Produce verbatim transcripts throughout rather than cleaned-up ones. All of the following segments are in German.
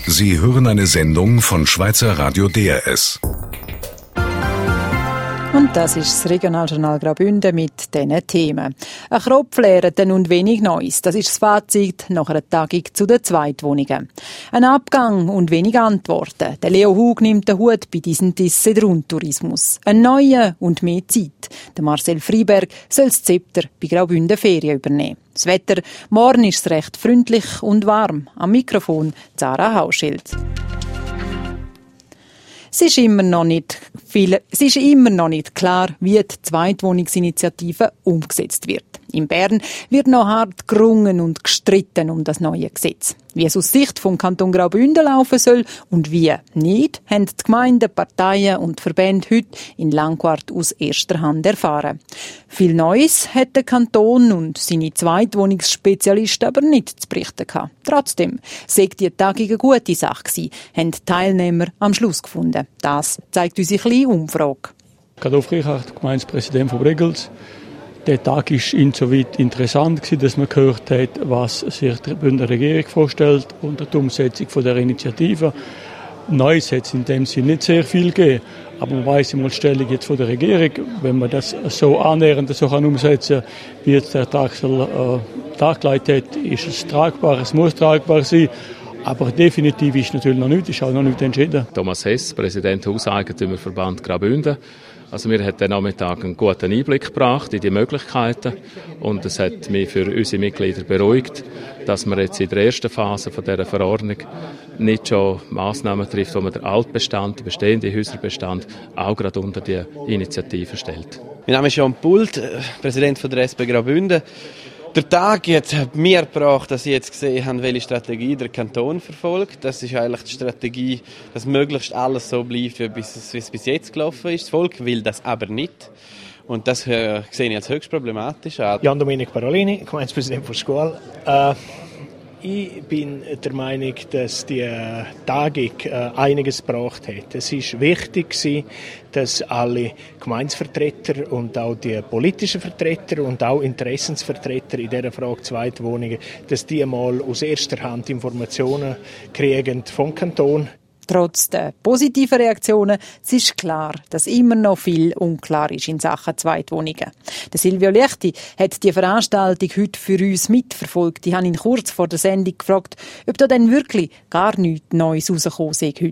Sie hören eine Sendung von Schweizer Radio D R S. Und das ist das Regionaljournal Graubünden mit diesen Themen. Ein Kropflehrten und wenig Neues. Das ist das Fazit nach einer Tagung zu den Zweitwohnungen. Ein Abgang und wenig Antworten. Der Leo Hug nimmt den Hut bei diesem Tisse Rundtourismus. Ein neuer und mehr Zeit. Der Marcel Freiberg soll das Zepter bei Graubünden Ferien übernehmen. Das Wetter, morgen ist es recht freundlich und warm. Am Mikrofon Zara Hauschild. Es ist immer noch nicht viel, es ist immer noch nicht klar, wie die Zweitwohnungsinitiative umgesetzt wird. In Bern wird noch hart gerungen und gestritten um das neue Gesetz. Wie es aus Sicht vom Kanton Graubünden laufen soll und wie nicht, haben die Gemeinden, Parteien und Verbände heute in Langquart aus erster Hand erfahren. Viel Neues hat der Kanton und seine Zweitwohnungsspezialisten aber nicht zu berichten gehabt. Trotzdem sei die Tagung eine gute Sache gewesen, haben die Teilnehmer am Schluss gefunden. Das zeigt unsere kleine Umfrage. Adolf Richard, Gemeindepräsident von Bregels. Der Tag war insoweit interessant, dass man gehört hat, was sich die Bündner Regierung vorstellt unter der Umsetzung der Initiative. Neues hat es in dem Sinne nicht sehr viel gegeben. Aber man weiss immer die Stellung jetzt von der Regierung. Wenn man das so annähernd so kann umsetzen kann, wie jetzt der Tagsel äh, dargelegt hat, ist es tragbar, es muss tragbar sein. Aber definitiv ist natürlich noch nichts, ist auch noch nicht entschieden. Thomas Hess, Präsident Hauseigentümerverband Graubünden. Also mir hat der Nachmittag einen guten Einblick gebracht in die Möglichkeiten und es hat mich für unsere Mitglieder beruhigt, dass man jetzt in der ersten Phase von dieser Verordnung nicht schon Massnahmen trifft, wo man den Altbestand, den bestehenden Häuserbestand auch gerade unter die Initiative stellt. Mein Name ist Jan Pult, Präsident von der S P Graubünden. Der Tag hat mir gebracht, dass ich jetzt gesehen habe, welche Strategie der Kanton verfolgt. Das ist eigentlich die Strategie, dass möglichst alles so bleibt, wie es bis jetzt gelaufen ist. Das Volk will das aber nicht. Und das äh, sehe ich als höchst problematisch an. Jan Domenic Parolini, Gemeindepräsident der Schule. Äh, ich bin der Meinung, dass die äh, Tagung äh, einiges gebracht hat. Es ist wichtig gewesen, dass alle Gemeindevertreter und auch die politischen Vertreter und auch Interessensvertreter in dieser Frage Zweitwohnungen, dass die mal aus erster Hand Informationen kriegen vom Kanton. Trotz der positiven Reaktionen, es ist klar, dass immer noch viel unklar ist in Sachen Zweitwohnungen. Der Silvio Lechti hat die Veranstaltung heute für uns mitverfolgt. Ich habe ihn kurz vor der Sendung gefragt, ob da denn wirklich gar nichts Neues rausgekommen sei heute.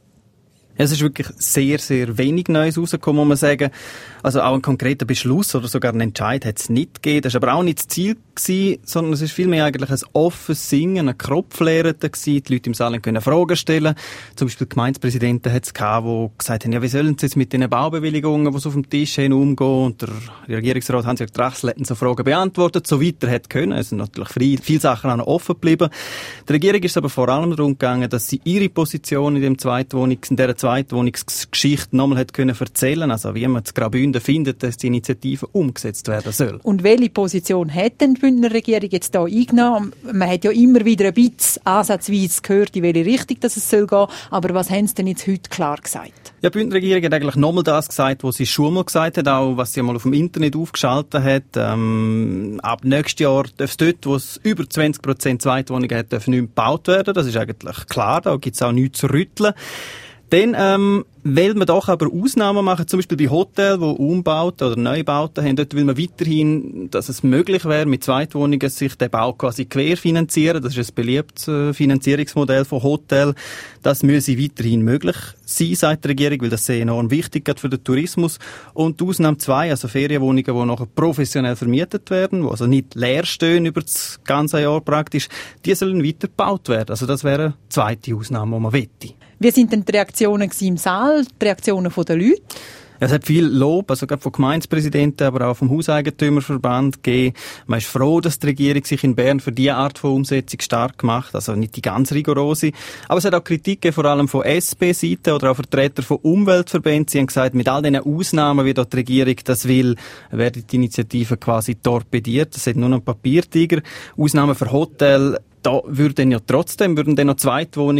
Es ist wirklich sehr, sehr wenig Neues rausgekommen, muss man sagen. Also auch einen konkreten Beschluss oder sogar einen Entscheid hat es nicht gegeben. Das war aber auch nicht das Ziel gewesen, sondern es ist vielmehr eigentlich ein offenes Singen, ein Kropflehren gewesen. Die Leute im Saal können Fragen stellen. Zum Beispiel die Gemeindepräsidenten hat es gehabt, die gesagt haben, ja, wie sollen sie jetzt mit den Baubewilligungen, die so auf dem Tisch haben, umgehen? Und der Regierungsrat Hans-Jörg Trachsel hat so Fragen beantwortet, so weit er hat können. Es sind natürlich frei, viele Sachen auch noch offen geblieben. Die Regierung ist aber vor allem darum gegangen, dass sie ihre Position in dem Zweitwohnungs, in dieser Zweitwohnungsgeschichte nochmal hat können erzählen, also wie man zu Graubünden findet, dass die Initiative umgesetzt werden soll. Und welche Position hat denn die Bündner Regierung jetzt hier eingenommen? Man hat ja immer wieder ein bisschen ansatzweise gehört, in welche Richtung das es soll gehen, aber was haben sie denn jetzt heute klar gesagt? Ja, die Bündner Regierung hat eigentlich nochmal das gesagt, was sie schon mal gesagt hat, auch was sie mal auf dem Internet aufgeschaltet hat. Ähm, ab nächstes Jahr darf es dort, wo es über zwanzig Prozent Zweitwohnungen hat, darf nicht mehr gebaut werden. Das ist eigentlich klar, da gibt es auch nichts zu rütteln. Dann ähm, will man doch aber Ausnahmen machen, zum Beispiel bei Hotels, die Umbauten oder Neubauten haben. Dort will man weiterhin, dass es möglich wäre, mit Zweitwohnungen sich den Bau quasi querfinanzieren. Das ist ein beliebtes äh, Finanzierungsmodell von Hotels. Das müsse weiterhin möglich sein, sagt die Regierung, weil das sehr enorm wichtig ist für den Tourismus. Und die Ausnahme zwei, also Ferienwohnungen, die nachher professionell vermietet werden, die also nicht leer stehen über das ganze Jahr praktisch, die sollen weiter gebaut werden. Also das wäre eine zweite Ausnahme, die man wette. Wie sind denn die Reaktionen im Saal, die Reaktionen der Leute? Es hat viel Lob, also gerade von Gemeindepräsidenten, aber auch vom Hauseigentümerverband gegeben. Man ist froh, dass die Regierung sich in Bern für diese Art von Umsetzung stark macht, also nicht die ganz rigorose. Aber es hat auch Kritik gegeben, vor allem von S P-Seite oder auch Vertreter von Umweltverbänden. Sie haben gesagt, mit all diesen Ausnahmen, wie dort die Regierung das will, werden die Initiative quasi torpediert. Das sind nur noch ein Papiertiger. Ausnahmen für Hotels. Da würden ja trotzdem, würden dann noch Zweitwohnungen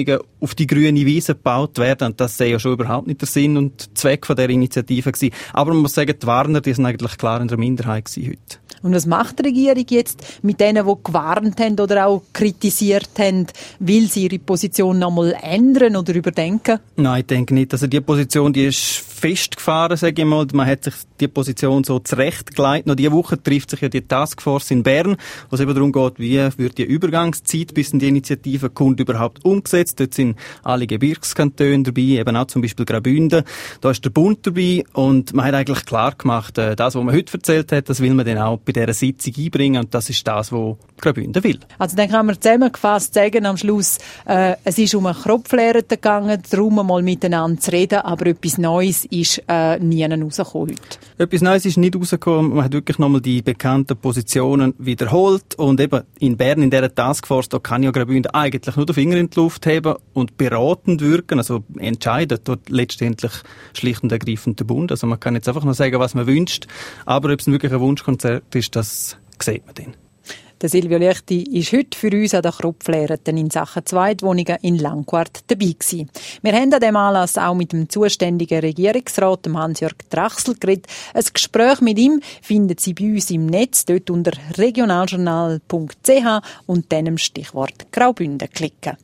auf die grüne Wiese gebaut werden. Und das sei ja schon überhaupt nicht der Sinn und Zweck von der Initiative gewesen. Aber man muss sagen, die Warner, die sind eigentlich klar in der Minderheit gewesen heute. Und was macht die Regierung jetzt mit denen, die gewarnt haben oder auch kritisiert haben? Will sie ihre Position noch mal ändern oder überdenken? Nein, ich denke nicht. Also die Position, die ist festgefahren, sage ich mal. Man hat sich die Position so zurechtgelegt. Noch diese Woche trifft sich ja die Taskforce in Bern, wo es eben darum geht, wie wird die Übergangszeit bis in die Initiative kommt überhaupt umgesetzt. Dort sind alle Gebirgskantone dabei, eben auch zum Beispiel Graubünden. Da ist der Bund dabei und man hat eigentlich klar gemacht, das, was man heute erzählt hat, das will man dann auch bei dieser Sitzung einbringen und das ist das, was Graubünden will. Also dann kann man zusammengefasst sagen am Schluss, äh, es ist um eine Kropflehre gegangen, darum mal miteinander zu reden, aber etwas Neues ist äh, nie rausgekommen heute. Etwas Neues ist nicht rausgekommen. Man hat wirklich nochmal die bekannten Positionen wiederholt und eben in Bern, in dieser Taskforce, da kann ja Graubünden eigentlich nur den Finger in die Luft heben und beratend wirken, also entscheidet dort letztendlich schlicht und ergreifend der Bund. Also man kann jetzt einfach nur sagen, was man wünscht, aber ob es wirklich ein Wunschkonzert ist, das sieht man dann. Der Silvio Liechti ist heute für uns an der Kropflehre in Sachen Zweitwohnungen in Langquart dabei gewesen. Wir haben an diesem Anlass auch mit dem zuständigen Regierungsrat, dem Hans-Jörg Trachsel, geredet. Ein Gespräch mit ihm finden Sie bei uns im Netz, dort unter regionaljournal punkt c h und dann im Stichwort Graubünden klicken.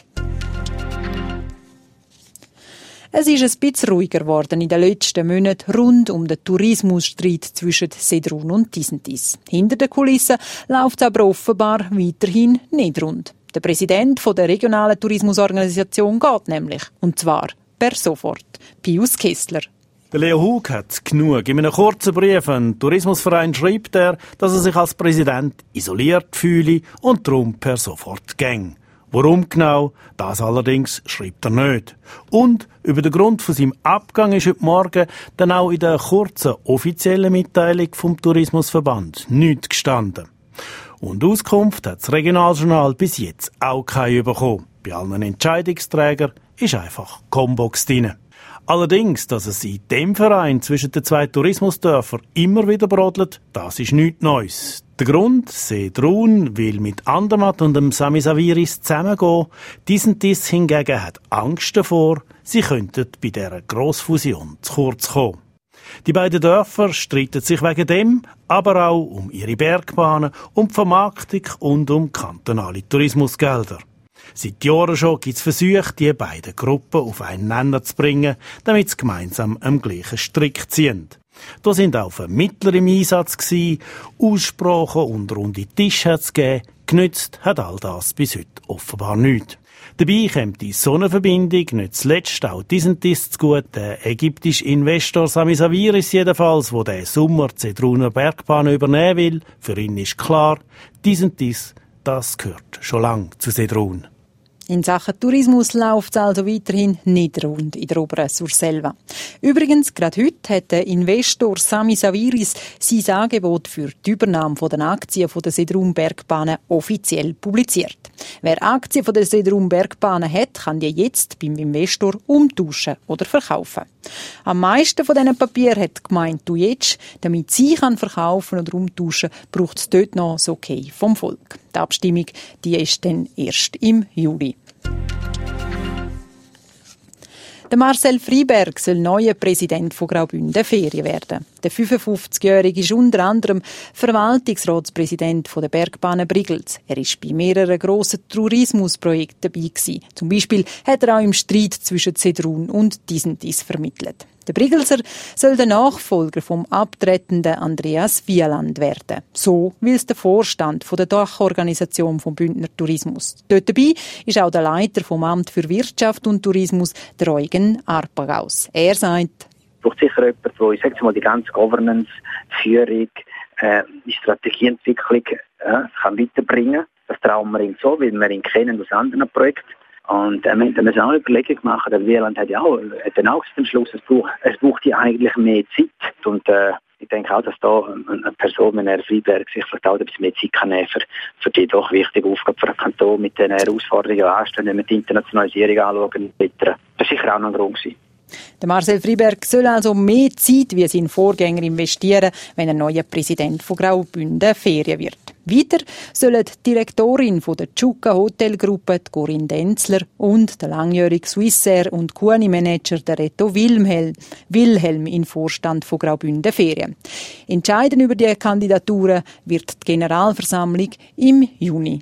Es ist ein bisschen ruhiger geworden in den letzten Monaten rund um den Tourismusstreit zwischen Sedrun und Disentis. Hinter den Kulissen läuft es aber offenbar weiterhin nicht rund. Der Präsident der regionalen Tourismusorganisation geht nämlich, und zwar per sofort. Pius Kessler. Der Leo Hug hat genug. In einem kurzen Brief an den Tourismusverein schreibt er, dass er sich als Präsident isoliert fühle und darum per sofort gäng. Warum genau? Das allerdings schreibt er nicht. Und über den Grund von seinem Abgang ist heute Morgen dann auch in der kurzen offiziellen Mitteilung vom Tourismusverband nichts gestanden. Und Auskunft hat das Regionaljournal bis jetzt auch keine bekommen. Bei allen Entscheidungsträgern ist einfach Combox drin. Allerdings, dass es in dem Verein zwischen den zwei Tourismusdörfern immer wieder brodelt, das ist nichts Neues. Der Grund, Sedrun will mit Andermatt und dem Sami Saviris zusammengehen. Disentis hingegen hat Angst davor, sie könnten bei dieser Grossfusion zu kurz kommen. Die beiden Dörfer streiten sich wegen dem, aber auch um ihre Bergbahnen, um die Vermarktung und um kantonale Tourismusgelder. Seit Jahren schon gibt es Versuche, die beiden Gruppen auf einen Nenner zu bringen, damit sie gemeinsam am gleichen Strick ziehen. Da sind auch Vermittler im Einsatz gewesen, Aussprachen und runde Tische hat's gegeben. Genützt hat all das bis heute offenbar nichts. Dabei kommt die Sonnenverbindung nicht zuletzt auch Disentis zu gut. Der ägyptische Investor Sami Saviris jedenfalls, der diesen Sommer die Sedruner Bergbahn übernehmen will, für ihn ist klar, Disentis, das gehört schon lange zu Sedrun. In Sachen Tourismus läuft es also weiterhin nicht rund in der oberen Surselva. Übrigens, gerade heute hat der Investor Sami Saviris sein Angebot für die Übernahme der Aktien der Sedrun Bergbahnen offiziell publiziert. Wer Aktien der Sedrun Bergbahnen hat, kann die jetzt beim Investor umtauschen oder verkaufen. Am meisten von diesen Papieren hat die Gemeinde Tujetsch. Damit sie kann verkaufen oder umtauschen, braucht es dort noch das Okay vom Volk. Die Abstimmung die ist dann erst im Juli. Der Marcel Freiberg soll neuer Präsident von Graubünden Ferien werden. Der fünfundfünfzigjährige ist unter anderem Verwaltungsratspräsident der Bergbahnen Brigels. Er ist bei mehreren grossen Tourismusprojekten dabei gewesen. Zum Beispiel hat er auch im Streit zwischen Sedrun und Disentis vermittelt. Der Brigelser soll der Nachfolger vom abtretenden Andreas Wieland werden. So will es der Vorstand der Dachorganisation vom Bündner Tourismus. Dort dabei ist auch der Leiter vom Amt für Wirtschaft und Tourismus, der Eugen Arpagaus. Er sagt, es braucht sicher jemanden, der, ich sage mal, die ganze Governance, Führung, äh, die Strategieentwicklung äh, kann weiterbringen. Das trauen wir ihm so, weil wir ihn kennen aus anderen Projekten. Und äh, wir haben uns auch eine Überlegung gemacht, der Wieland hat ja auch, hat dann auch zum Schluss, es braucht, es braucht ja eigentlich mehr Zeit. Und äh, ich denke auch, dass da eine Person wie Herr Freiberg sich vielleicht auch ein bisschen mehr Zeit kann nehmen für, für die doch wichtige Aufgabe für den Kanton mit den Herausforderungen anstehen, wenn wir die Internationalisierung anschauen. Das ist sicher auch noch ein Grund gewesen. Der Marcel Freiberg soll also mehr Zeit wie sein Vorgänger investieren, wenn er neuer Präsident von Graubünden Ferien wird. Weiter sollen die Direktorin von der Tschuka Hotelgruppe, Corinne Denzler, und der langjährige Swissair und Kuani-Manager der Reto Wilhelm, Wilhelm in Vorstand von Graubünden Ferien. Entscheiden über die Kandidaturen wird die Generalversammlung im Juni.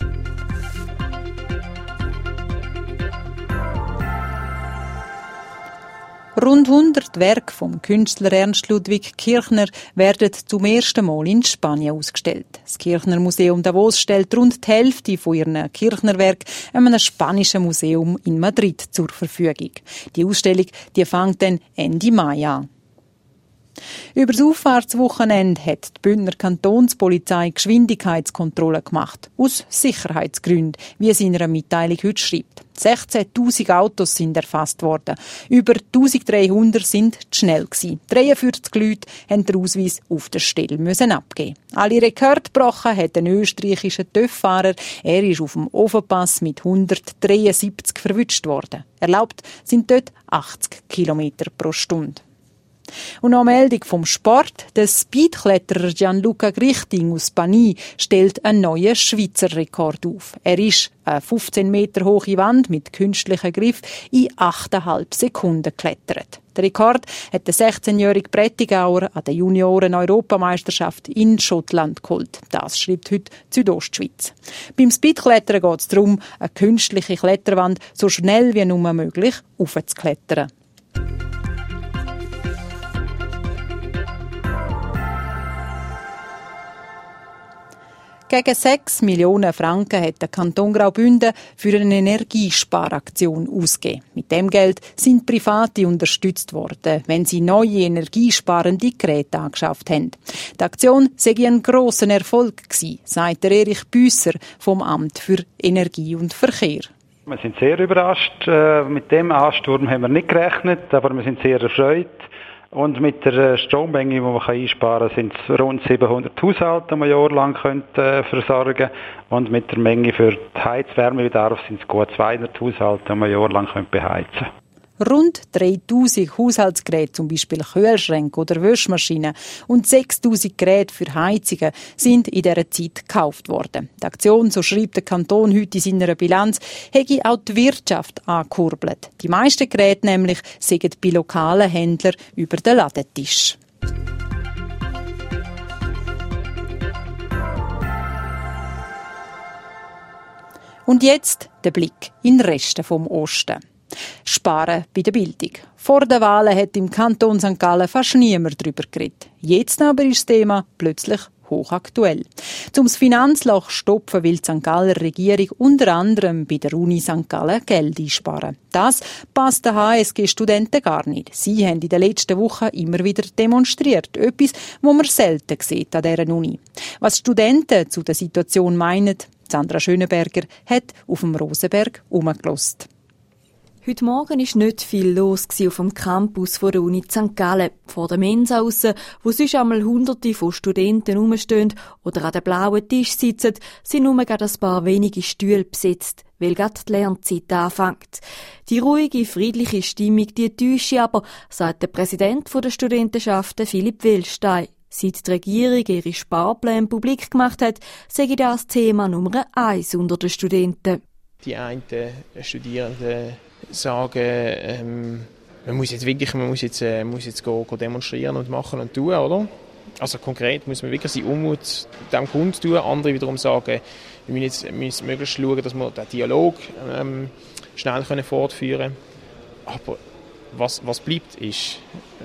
Rund hundert Werke vom Künstler Ernst Ludwig Kirchner werden zum ersten Mal in Spanien ausgestellt. Das Kirchner Museum Davos stellt rund die Hälfte von ihren Kirchner-Werken einem spanischen Museum in Madrid zur Verfügung. Die Ausstellung die fängt dann Ende Mai an. Über das Auffahrtswochenende hat die Bündner Kantonspolizei Geschwindigkeitskontrollen gemacht. Aus Sicherheitsgründen, wie es in einer Mitteilung heute schreibt. sechzehntausend Autos sind erfasst worden. Über eintausenddreihundert sind zu schnell gewesen. dreiundvierzig Leute mussten den Ausweis auf der Stelle müssen abgeben. Alle Rekorde gebrochen hat ein österreichischer TÜV-Fahrer. Er ist auf dem Ofenpass mit hundertdreiundsiebzig verwünscht worden. Erlaubt sind dort achtzig Kilometer pro Stunde. Und noch eine Meldung vom Sport. Der Speedkletterer Gianluca Grichting aus Pani stellt einen neuen Schweizer Rekord auf. Er ist eine fünfzehn Meter hohe Wand mit künstlichem Griff in achteinhalb Sekunden geklettert. Der Rekord hat der sechzehnjährige Prättigauer an der Junioren-Europameisterschaft in Schottland geholt. Das schreibt heute die Südostschweiz. Beim Speedklettern geht es darum, eine künstliche Kletterwand so schnell wie nur möglich aufzuklettern. Gegen sechs Millionen Franken hat der Kanton Graubünden für eine Energiesparaktion ausgegeben. Mit dem Geld sind Private unterstützt worden, wenn sie neue energiesparende Geräte angeschafft haben. Die Aktion sei ein grosser Erfolg gewesen, sagt der Erich Büsser vom Amt für Energie und Verkehr. Wir sind sehr überrascht. Mit dem Ansturm haben wir nicht gerechnet, aber wir sind sehr erfreut. Und mit der Strommenge, die man einsparen kann, sind es rund siebenhundert Haushalte, die man jahrelang äh, versorgen können. Und mit der Menge für die Heizwärmebedarf sind es gut zweihundert Haushalte, die man jahrelang beheizen können. Rund dreitausend Haushaltsgeräte, zum Beispiel Kühlschränke oder Wäschmaschinen, und sechstausend Geräte für Heizungen sind in dieser Zeit gekauft worden. Die Aktion, so schreibt der Kanton heute in seiner Bilanz, hätte auch die Wirtschaft angekurbelt. Die meisten Geräte nämlich sind bei lokalen Händlern über den Ladentisch. Und jetzt der Blick in den Rest vom Osten. Sparen bei der Bildung. Vor den Wahlen hat im Kanton Sankt Gallen fast niemand darüber geredet. Jetzt aber ist das Thema plötzlich hochaktuell. Um das Finanzloch stopfen will die Sankt Galler Regierung unter anderem bei der Uni Sankt Gallen Geld einsparen. Das passt den H S G-Studenten gar nicht. Sie haben in den letzten Wochen immer wieder demonstriert. Etwas, was man selten sieht an dieser Uni. Was Studenten zu der Situation meinen, Sandra Schönenberger hat auf dem Rosenberg herumgehört. Heute Morgen war nicht viel los auf dem Campus der Uni Sankt Gallen. Vor der Mensa aussen, wo sonst einmal Hunderte von Studenten rumstehen oder an den blauen Tisch sitzen, sind nur gerade ein paar wenige Stühle besetzt, weil gerade die Lernzeit anfängt. Die ruhige, friedliche Stimmung, die täuscht aber, sagt der Präsident der Studentenschaft, Philipp Wellstein. Seit die Regierung ihre Sparpläne publik gemacht hat, sei das Thema Nummer eins unter den Studenten. Die einen Studierenden sagen, ähm, man muss jetzt wirklich, man muss jetzt, äh, muss jetzt go, go demonstrieren und machen und tun, oder? Also konkret muss man wirklich seinen Unmut dem Grund tun. Andere wiederum sagen, wir müssen jetzt müssen möglichst schauen, dass wir den Dialog ähm, schnell können fortführen können. Aber was, was bleibt, ist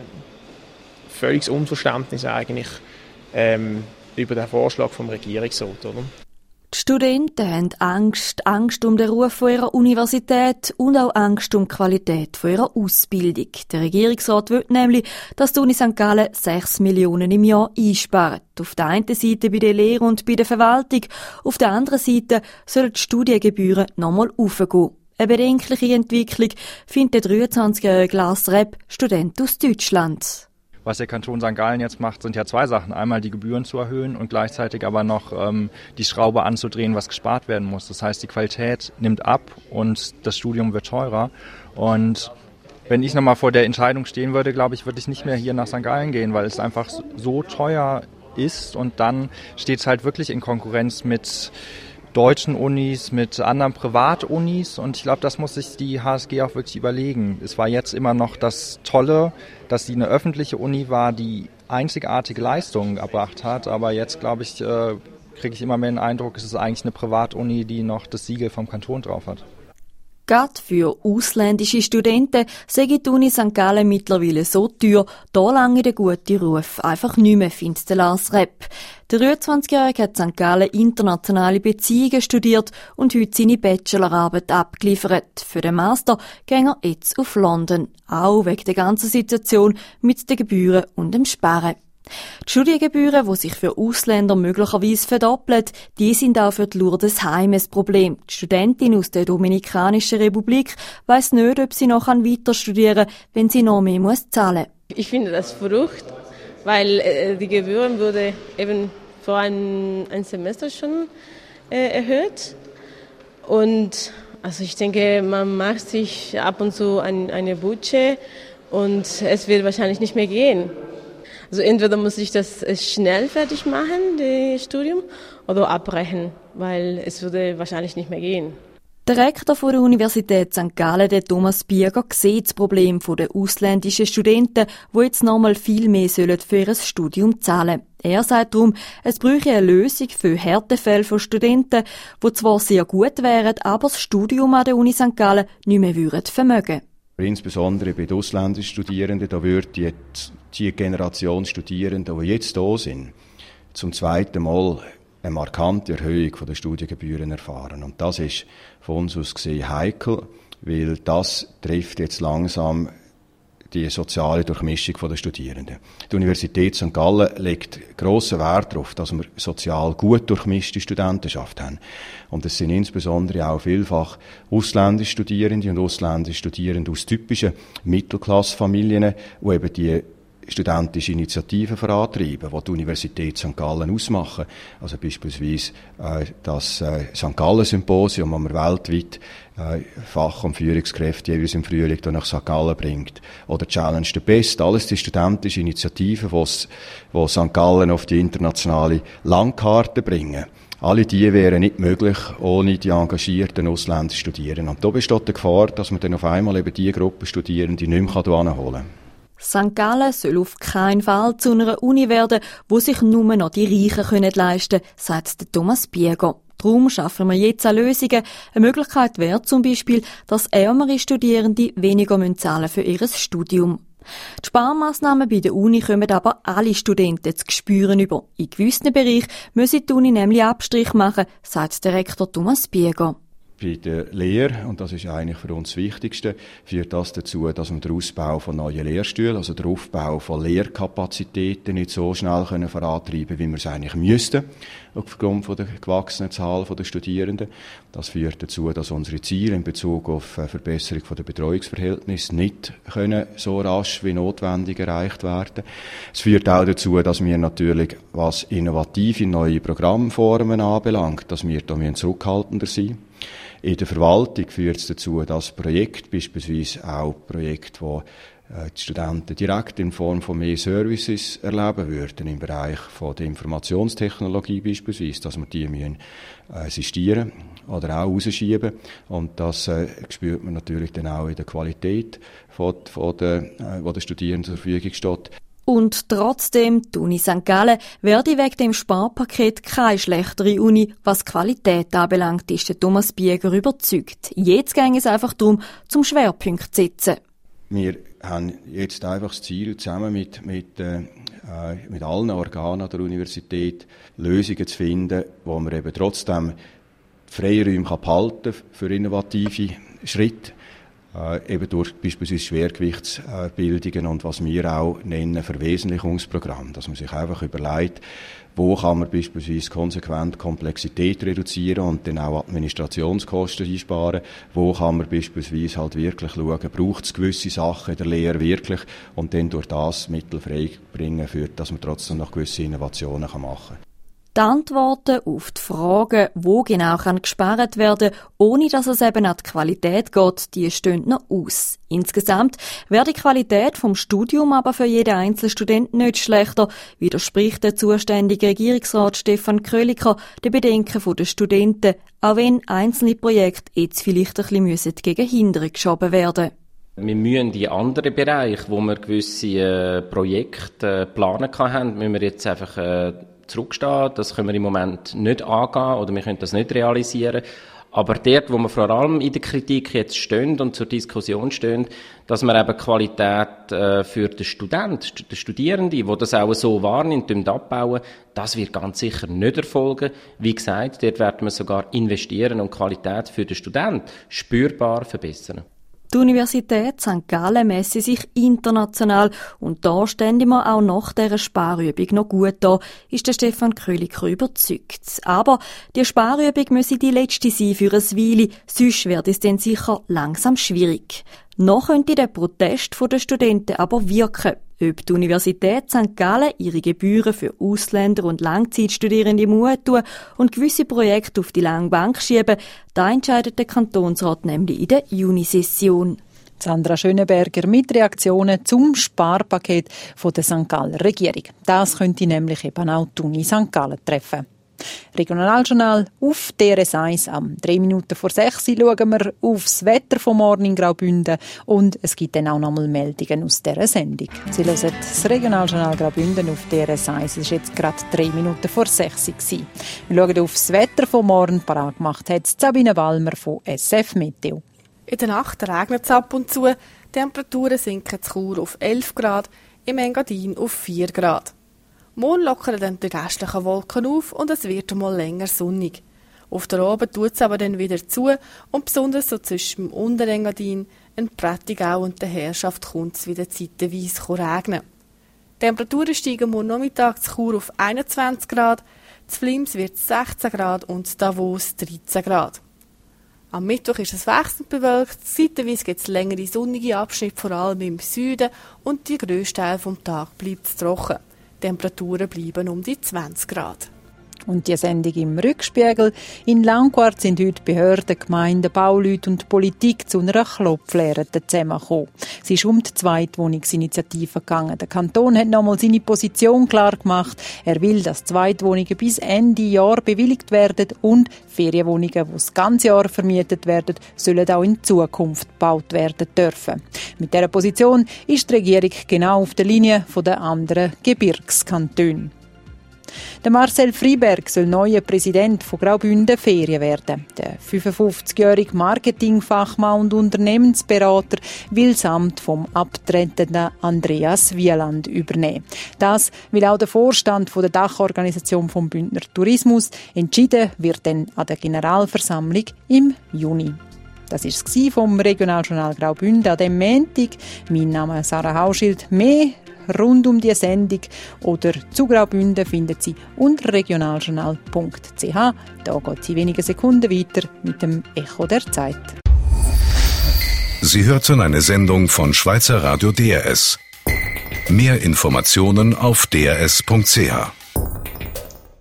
äh, völliges Unverständnis eigentlich ähm, über den Vorschlag vom Regierungsrat, oder? Die Studenten haben Angst, Angst um den Ruf von ihrer Universität und auch Angst um die Qualität von ihrer Ausbildung. Der Regierungsrat will nämlich, dass die Uni Sankt Gallen sechs Millionen im Jahr einspart. Auf der einen Seite bei der Lehre und bei der Verwaltung, auf der anderen Seite sollen die Studiengebühren nochmal raufgehen. Eine bedenkliche Entwicklung findet der dreiundzwanzigjährige Lars Repp, Student aus Deutschland. Was der Kanton Sankt Gallen jetzt macht, sind ja zwei Sachen. Einmal die Gebühren zu erhöhen und gleichzeitig aber noch ähm, die Schraube anzudrehen, was gespart werden muss. Das heißt, die Qualität nimmt ab und das Studium wird teurer. Und wenn ich nochmal vor der Entscheidung stehen würde, glaube ich, würde ich nicht mehr hier nach Sankt Gallen gehen, weil es einfach so teuer ist. Und dann steht es halt wirklich in Konkurrenz mit deutschen Unis, mit anderen Privatunis. Und ich glaube, das muss sich die H S G auch wirklich überlegen. Es war jetzt immer noch das Tolle, dass sie eine öffentliche Uni war, die einzigartige Leistungen erbracht hat. Aber jetzt, glaube ich, äh, kriege ich immer mehr den Eindruck, es ist eigentlich eine Privatuni, die noch das Siegel vom Kanton drauf hat. Gerade für ausländische Studenten sei die Uni Sankt Gallen mittlerweile so teuer, da lange der gute Ruf einfach nicht mehr, findet der Lars Repp. Der dreiundzwanzigjährige hat in Sankt Gallen internationale Beziehungen studiert und heute seine Bachelorarbeit abgeliefert. Für den Master ging er jetzt auf London, auch wegen der ganzen Situation mit den Gebühren und dem Sparen. Die Studiengebühren, die sich für Ausländer möglicherweise verdoppeln, die sind auch für die Lourdes Heim ein Problem. Die Studentin aus der Dominikanischen Republik weiss nicht, ob sie noch weiter studieren kann, wenn sie noch mehr muss zahlen muss. Ich finde das verrückt, weil äh, die Gebühren wurde eben vor ein, ein Semester schon äh, erhöht. Und also ich denke, man macht sich ab und zu ein, eine Budget und es wird wahrscheinlich nicht mehr gehen. Also entweder muss ich das schnell fertig machen, das Studium, oder abbrechen, weil es würde wahrscheinlich nicht mehr gehen. Der Rektor der Universität Sankt Gallen, der Thomas Bieger, sieht das Problem der ausländischen Studenten, die jetzt nochmal viel mehr für ihr Studium zahlen sollen. Er sagt darum, es bräuchte eine Lösung für Härtefälle von Studenten, die zwar sehr gut wären, aber das Studium an der Uni Sankt Gallen nicht mehr würden vermögen. Insbesondere bei den ausländischen Studierenden, da würde die, die Generation Studierenden, die jetzt da sind, zum zweiten Mal eine markante Erhöhung der Studiengebühren erfahren. Und das ist von uns aus gesehen heikel, weil das trifft jetzt langsam die soziale Durchmischung der Studierenden. Die Universität Sankt Gallen legt grossen Wert darauf, dass wir sozial gut durchmischte Studentenschaft haben. Und es sind insbesondere auch vielfach ausländische Studierende und ausländische Studierende aus typischen Mittelklassfamilien, die eben die studentische Initiativen vorantreiben, die die Universität Sankt Gallen ausmachen. Also beispielsweise äh, das äh, Sankt Gallen Symposium, das man weltweit äh, Fach- und Führungskräfte jeweils im Frühling nach Sankt Gallen bringt. Oder Challenge the Best. Alles die studentische Initiativen, die Sankt Gallen auf die internationale Landkarte bringen. Alle die wären nicht möglich ohne die engagierten ausländischen Studierenden. Und da besteht die Gefahr, dass man dann auf einmal eben die Gruppe Studierende nicht mehr hierher holen kann. Sankt Gallen soll auf keinen Fall zu einer Uni werden, wo sich nur noch die Reichen leisten können, sagt Thomas Bieger. Darum schaffen wir jetzt auch Lösungen. Eine Möglichkeit wäre zum Beispiel, dass ärmere Studierende weniger zahlen für ihr Studium. Die Sparmaßnahmen bei der Uni kommen aber alle Studenten zu spüren über. In gewissen Bereichen müssen die Uni nämlich Abstrich machen, sagt der Rektor Thomas Bieger. Bei der Lehre, und das ist eigentlich für uns das Wichtigste, führt das dazu, dass wir den Ausbau von neuen Lehrstühlen, also den Aufbau von Lehrkapazitäten nicht so schnell können vorantreiben, wie wir es eigentlich müssten, aufgrund von der gewachsenen Zahl der Studierenden. Das führt dazu, dass unsere Ziele in Bezug auf eine Verbesserung der Betreuungsverhältnisse nicht können so rasch wie notwendig erreicht werden. Es führt auch dazu, dass wir natürlich, was innovative neue Programmformen anbelangt, dass wir da zurückhaltender sein. In der Verwaltung führt es dazu, dass Projekte, beispielsweise auch Projekte, wo die Studenten direkt in Form von mehr Services erleben würden, im Bereich von der Informationstechnologie beispielsweise, dass wir die müssen assistieren oder auch rausschieben. Und das äh, spürt man natürlich dann auch in der Qualität, von, von der, äh, wo der Studierenden zur Verfügung steht. Und trotzdem, die Uni Sankt Gallen werde wegen dem Sparpaket keine schlechtere Uni, was Qualität anbelangt, ist der Thomas Bieger überzeugt. Jetzt ging es einfach darum, zum Schwerpunkt zu setzen. Wir haben jetzt einfach das Ziel, zusammen mit, mit, äh, mit allen Organen der Universität Lösungen zu finden, wo man eben trotzdem Freiräume behalten kann für innovative Schritte. Äh, eben durch beispielsweise Schwergewichtsbildungen und was wir auch nennen Verwesentlichungsprogramm, dass man sich einfach überlegt, wo kann man beispielsweise konsequent Komplexität reduzieren und dann auch Administrationskosten einsparen, wo kann man beispielsweise halt wirklich schauen, braucht es gewisse Sachen in der Lehre wirklich und dann durch das Mittel freibringen, für dass man trotzdem noch gewisse Innovationen machen kann. Die Antworten auf die Fragen, wo genau kann gespart werden, ohne dass es eben an die Qualität geht, die stehen noch aus. Insgesamt wäre die Qualität vom Studium aber für jeden einzelnen Student nicht schlechter, widerspricht der zuständige Regierungsrat Stefan Kröliker den Bedenken der Studenten, auch wenn einzelne Projekte jetzt vielleicht ein bisschen gegen Hindern geschoben werden. Wir müssen die anderen Bereiche, wo wir gewisse äh, Projekte äh, planen haben, müssen wir jetzt einfach äh, zurückstehen. Das können wir im Moment nicht angehen oder wir können das nicht realisieren. Aber dort, wo wir vor allem in der Kritik jetzt stehen und zur Diskussion stehen, dass wir eben Qualität äh, für den Studenten, den Studierenden, die das auch so wahrnehmen, abbauen, das wird ganz sicher nicht erfolgen. Wie gesagt, dort werden wir sogar investieren und Qualität für den Studenten spürbar verbessern. Die Universität Sankt Gallen messe sich international und da stände man auch nach dieser Sparübung noch gut da, ist der Stefan Kröliker überzeugt. Aber die Sparübung müsse die letzte sein für eine Weile, sonst wird es dann sicher langsam schwierig. Noch könnte der Protest der Studenten aber wirken. Ob die Universität Sankt Gallen ihre Gebühren für Ausländer und Langzeitstudierende Mut tun und gewisse Projekte auf die lange Bank schieben, da entscheidet der Kantonsrat nämlich in der Junisession. Sandra Schönenberger mit Reaktionen zum Sparpaket von der Sankt Galler Regierung. Das könnte nämlich eben auch die Uni Sankt Gallen treffen. Regionaljournal auf D R S eins am drei Minuten vor sechs schauen wir aufs Wetter vom Morgen in Graubünden und es gibt dann auch nochmal Meldungen aus dieser Sendung. Sie hören das Regionaljournal Graubünden auf D R S eins. Es war jetzt gerade drei Minuten vor sechs. Wir schauen aufs Wetter vom Morgen. Parat gemacht hat Sabine Balmer von S F Meteo. In der Nacht regnet es ab und zu. Die Temperaturen sinken in Chur auf elf Grad, im Engadin auf vier Grad. Morgen lockern dann die restlichen Wolken auf und es wird einmal länger sonnig. Auf der Oben tut es aber dann wieder zu und besonders so zwischen dem Unterengadin, in Prättigau und der Herrschaft kommt es wieder zeitweise regnen. Die Temperaturen steigen morgen Nachmittag zu Chur auf einundzwanzig Grad, zu Flims wird es sechzehn Grad und Davos dreizehn Grad. Am Mittwoch ist es wechselnd bewölkt, zeitweise gibt es längere sonnige Abschnitte, vor allem im Süden, und der grösste Teil vom Tag bleibt es trocken. Die Temperaturen bleiben um die zwanzig Grad. Und die Sendung im Rückspiegel. In Langquart sind heute Behörden, Gemeinden, Bauleute und Politik zu einer Klopflehre zusammengekommen. Es ist um die Zweitwohnungsinitiative gegangen. Der Kanton hat nochmal seine Position klar gemacht. Er will, dass Zweitwohnungen bis Ende Jahr bewilligt werden und Ferienwohnungen, die das ganze Jahr vermietet werden, sollen auch in Zukunft gebaut werden dürfen. Mit dieser Position ist die Regierung genau auf der Linie der anderen Gebirgskantone. Der Marcel Friberg soll neuer Präsident von Graubünden Ferien werden. Der fünfundfünfzigjährige Marketingfachmann und Unternehmensberater will das Amt vom abtretenden Andreas Wieland übernehmen. Das will auch der Vorstand der Dachorganisation vom Bündner Tourismus. Entschieden wird dann an der Generalversammlung im Juni. Das war es vom Regionaljournal Graubünden an diesem Montag. Mein Name ist Sarah Hauschild. Mehr rund um die Sendung oder zu Graubünden finden Sie unter regionaljournal punkt c h. Da geht sie wenige Sekunden weiter mit dem Echo der Zeit. Sie hörten eine Sendung von Schweizer Radio D R S. Mehr Informationen auf d r s punkt c h.